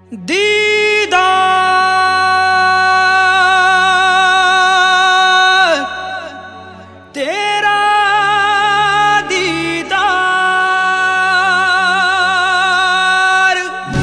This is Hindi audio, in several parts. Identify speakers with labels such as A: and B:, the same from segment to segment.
A: दीदार तेरा दीदार।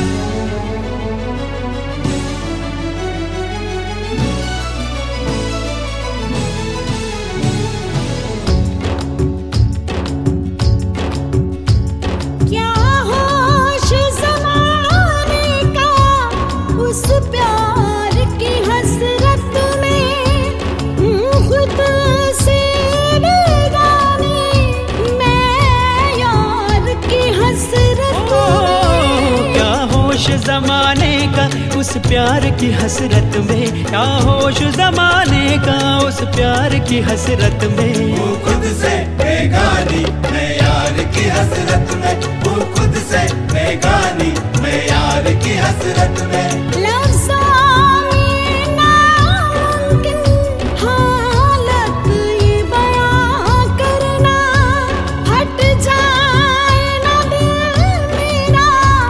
B: क्या होश ज़माने का उस प्यार की हसरत में, खुद से बेगाने मैं यार की हसरत में।
A: क्या होश जमाने का उस प्यार की हसरत में, क्या होश जमाने का उस प्यार की हसरत में।
C: वो खुद से बेगानी मैं यार की हसरत में, वो खुद से बेगानी मैं यार की हसरत में।
B: लफ्ज़ों में नामुमकिन हालत ये बयां करना, हट जाए ना दिल मेरा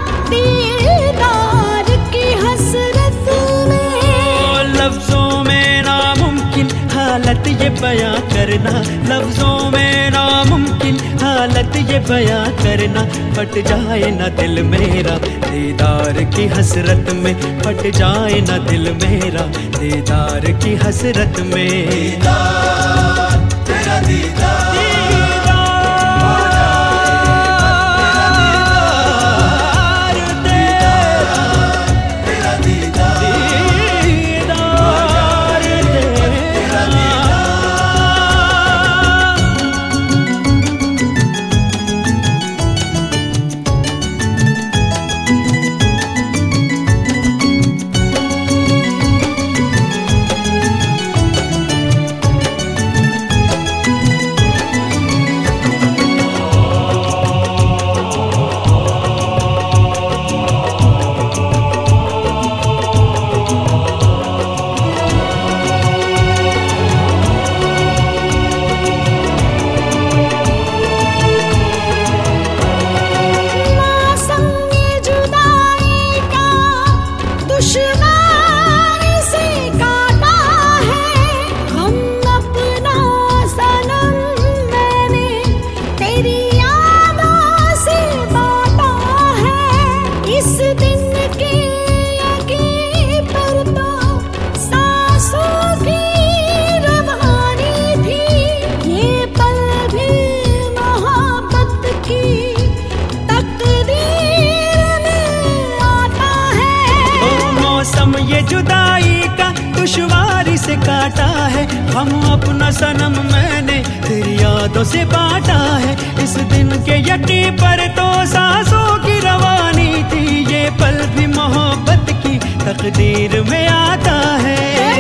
B: दीदार की हसरत में।
A: लफ्जों में नामुमकिन हालत ये बयां करना, लफ्जों में नामुमकिन हालत ये बयां करना। फट जाए ना दिल मेरा दीदार की हसरत में, फट जाए ना दिल मेरा दीदार की हसरत में।
C: दीदार तेरा दीदार
A: जुदाई का दुश्वारी से काटा है। हम अपना सनम मैंने तेरी यादों से बांटा है। इस दिन के यकी पर तो सांसों की रवानी थी, ये पल भी मोहब्बत की तकदीर में आता है।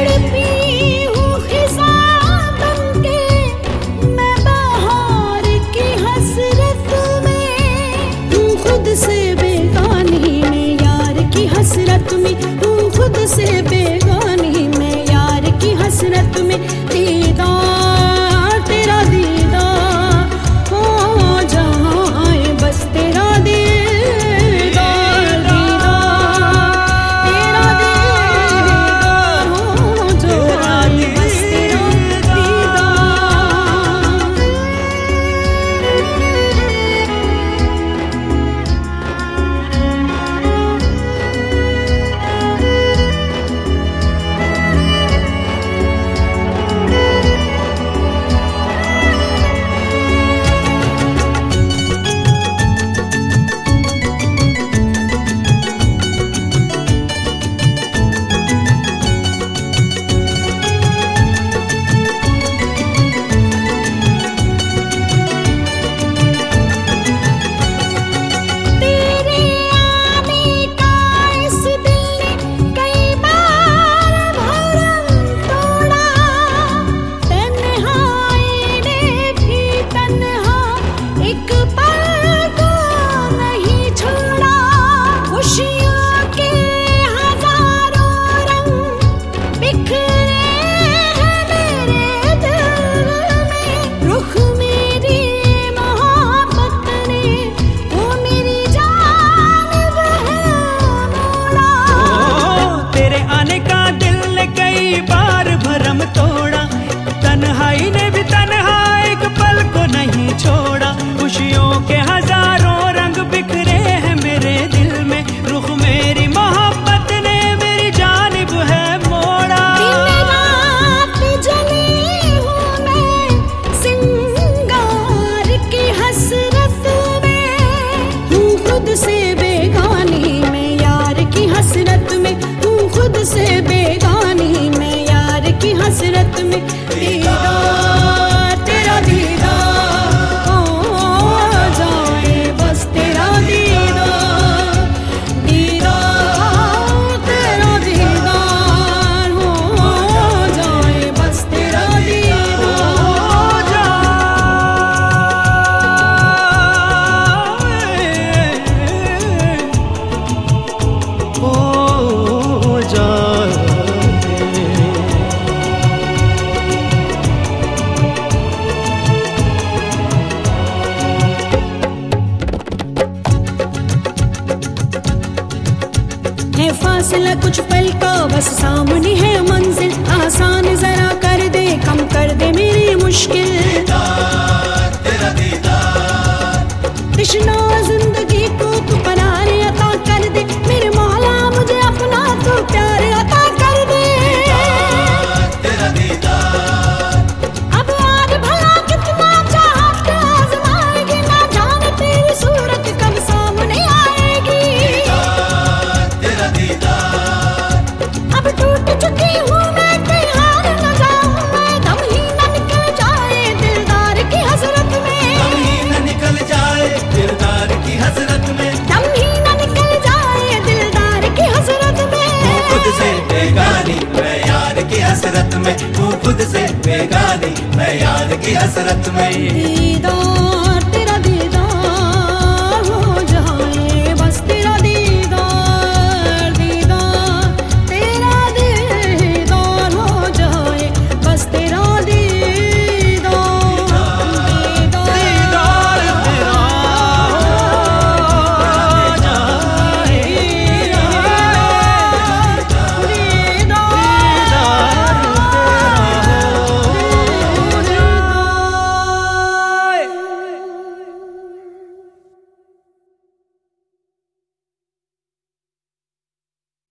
B: खुद से बेगानी मैं यार की हसरत में। दीदार तेरा दीदार हो जाए बस तेरा दीदार, दीदार तेरा दीदार हो जाए बस तेरा दीदार।
A: हो जाए।
B: है फासला कुछ पल का, बस सामने है मंजिल, आसान जरा कर दे, कम कर दे मेरी मुश्किल।
C: तेरा दीदार,
B: तृष्णा जिंदगी को तू करार अता कर दे, मेरे मौला मुझे अपना तू प्यार अता कर दे।
C: तेरा दीदार,
B: अब आज भला कितना चाहत आजमाएगी, ना जाने तेरी सूरत कब सामने आएगी।
C: तेरा दीदार,
B: अब टूट चुकी हूँ मैं, कहीं हार न जाऊँ मैं, दम ही न निकल जाए दिलदार की हसरत में।
C: दम ही न निकल जाए दिलदार की हसरत में।
B: दम ही न निकल जाए दिलदार की हसरत में।
C: तू खुद से बेगानी मैं यार की हसरत में, तू खुद से बेगानी मैं यार की हसरत में।
B: दीदार